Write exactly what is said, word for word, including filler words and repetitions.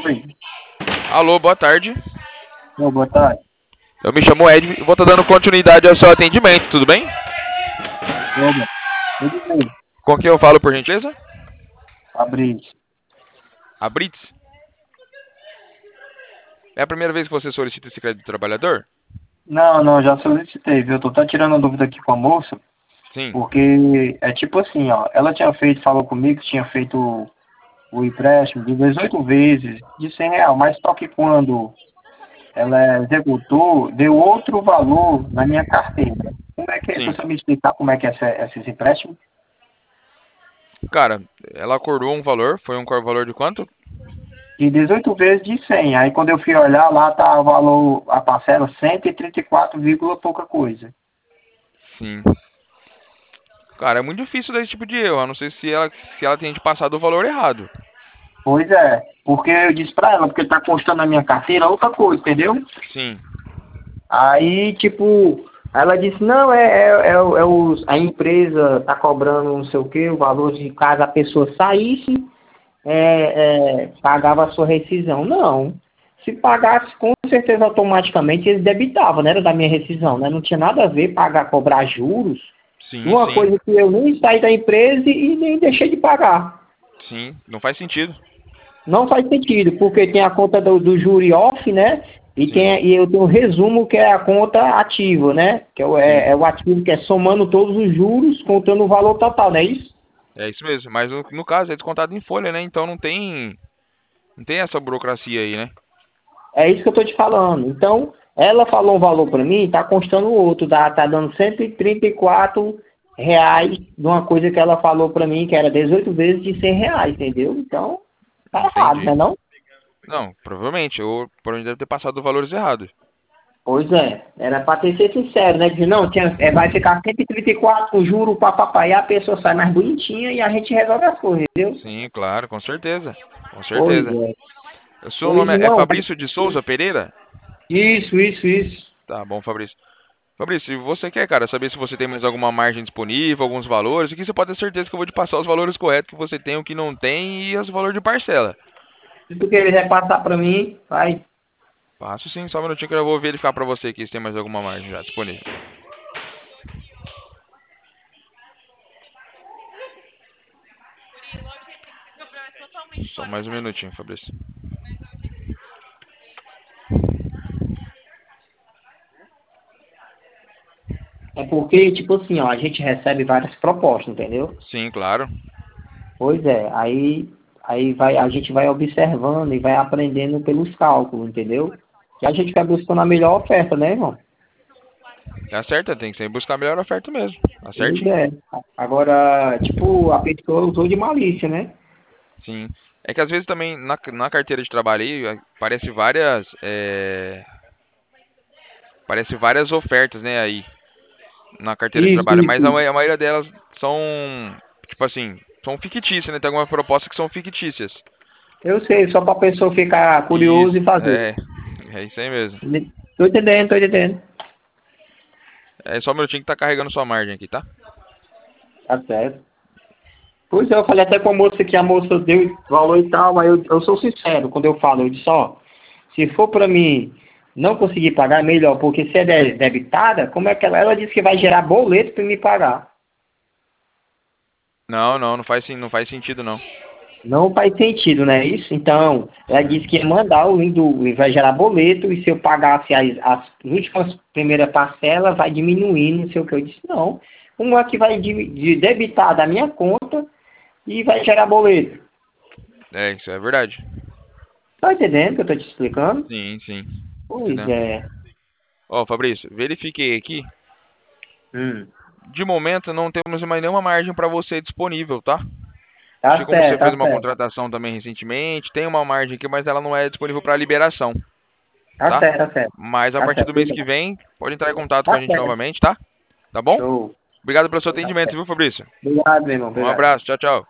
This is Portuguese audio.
Oi. Alô, boa tarde. Ô, boa tarde. Eu me chamo Ed e vou estar dando continuidade ao seu atendimento, tudo bem? Oba. Tudo bem. Com quem eu falo, por gentileza? Fabrício. A Brits. É a primeira vez que você solicita esse crédito do trabalhador? Não, não, já solicitei, viu? Tô até tirando a dúvida aqui com a moça, Sim, porque é tipo assim, ó. Ela tinha feito, falou comigo que tinha feito o, o empréstimo de dezoito vezes de cem real, mas só que quando ela executou, deu outro valor na minha carteira. Como é que é? sim. Você me explicar como é que é essa, esses empréstimos? Cara, ela acordou um valor, foi um valor de quanto? De dezoito vezes de cem. Aí quando eu fui olhar, lá tá o valor, a parcela cento e trinta e quatro, vírgula pouca coisa. Sim. Cara, é muito difícil dar esse tipo de erro, a não ser se ela, se ela tenha te passado o valor errado. Pois é, porque eu disse pra ela, porque tá constando na minha carteira outra coisa, entendeu? Sim, Aí, tipo, ela disse, não, é, é, é, é os, a empresa tá cobrando não sei o que, o valor de caso a pessoa saísse, é, é, pagava a sua rescisão. Não. Se pagasse, com certeza, automaticamente, eles debitavam, né? Era da minha rescisão, né? Não tinha nada a ver pagar, cobrar juros, sim, uma sim, coisa que eu nem saí da empresa e nem deixei de pagar. sim. Não faz sentido. Não faz sentido, porque tem a conta do, do júri off, né? E, Sim, tem, e eu tenho um resumo que é a conta ativa, né? Que é, o- sim. é, é o ativo que é somando todos os juros, contando o valor total, não é isso? É isso mesmo. Mas no, no caso é descontado em folha, né? Então não tem, não tem essa burocracia aí, né? É isso que eu tô te falando. Então, ela falou um valor para mim, tá constando o outro, tá, tá dando cento e trinta e quatro reais de uma coisa que ela falou para mim, que era dezoito vezes de cem reais, entendeu? Então, tá errado, Entendi. né não? Não, provavelmente. Ou por onde deve ter passado valores errados. Pois é, era para ter ser sincero, né? Dizer, não, tinha, é, vai ficar cento e trinta e quatro com juro, papapá, e a pessoa sai mais bonitinha e a gente resolve as coisas, entendeu? Sim, claro, com certeza. Com Pois certeza. é. O seu Pois nome é não, Fabrício de Souza Pereira? isso, isso, isso. Tá bom, Fabrício. Fabrício, se você quer, cara, saber se você tem mais alguma margem disponível, alguns valores, aqui você pode ter certeza que eu vou te passar os valores corretos que você tem, o que não tem e os valores de parcela. Se tu quiser passar para mim, vai. Passo sim, só um minutinho que eu vou verificar pra você aqui se tem mais alguma margem já disponível. Só mais um minutinho, Fabrício. É porque, tipo assim, ó, a gente recebe várias propostas, entendeu? Sim, claro. Pois é, aí, aí vai, a gente vai observando e vai aprendendo pelos cálculos, entendeu? E a gente vai buscando a melhor oferta, né, irmão? Tá certo, tem que sempre buscar a melhor oferta mesmo. Tá Pois certinho? é. Agora, tipo, a pessoa usou de malícia, né? Sim. É que às vezes também na, na carteira de trabalho aí eh, parece várias. É, parece várias ofertas, né, aí. Na carteira de Isso, trabalho. Mas a, isso. ma- a maioria delas são. Tipo assim, são fictícias, né? Tem algumas propostas que são fictícias. Eu sei, só pra pessoa ficar curiosa Isso, e fazer. é. É isso aí mesmo. Tô entendendo, tô entendendo. É só um minutinho que tá carregando sua margem aqui, tá? Tá certo. Pois é, eu falei até com a moça que a moça deu valor e tal, mas eu, eu sou sincero quando eu falo, eu disse, ó, se for pra mim não conseguir pagar, é melhor, porque se é de- debitada, como é que ela, ela disse que vai gerar boleto pra me pagar. Não, não, não faz, sen- não faz sentido não. Não faz sentido, né? Isso, então, ela disse que ia mandar o link do, vai gerar boleto, e se eu pagasse as, as últimas primeiras parcelas, vai diminuindo, não sei o que. Eu disse, não. Uma que vai de, de debitar da minha conta e vai gerar boleto. É, isso é verdade. Tá entendendo o que eu tô te explicando? Sim, sim. Pois Entendeu? é. Ó, Fabrício, verifiquei aqui. Hum. De momento não temos mais nenhuma margem para você disponível, tá? Acho que Tá como você certo, fez tá uma certo. contratação também recentemente, tem uma margem aqui, mas ela não é disponível para liberação, Tá tá? certo, tá certo. Mas a Tá partir certo. do mês Pois que é. vem, pode entrar em contato com a Tá gente certo. novamente, tá? Tá bom? Show. Obrigado pelo seu Tá atendimento, certo. viu, Fabrício? Obrigado, meu irmão. Um Obrigado. abraço, tchau, tchau.